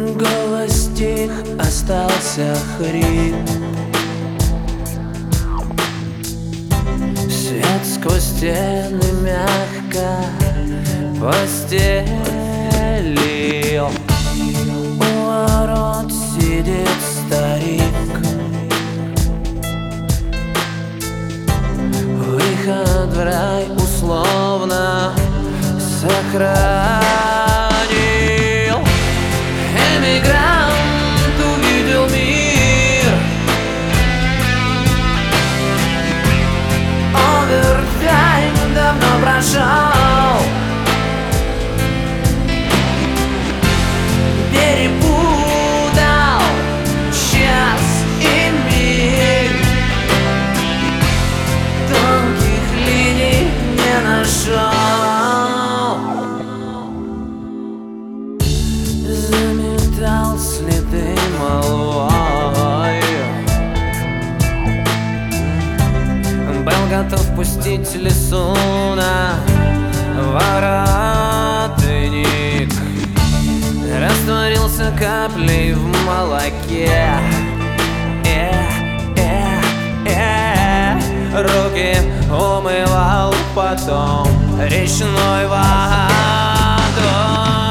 Голос тих, остался хрип. Свет сквозь стены мягко постелил. У ворот сидит старик. Выход в рай условно сохранил. Эмигрант увидел мир. Овертайм давно прошел. Перепутал час и миг. Тонких линий не нашел. Заметал следы молвой. Был готов пустить лесу на воротник. Растворился каплей в молоке. Руки умывал потом речной водой.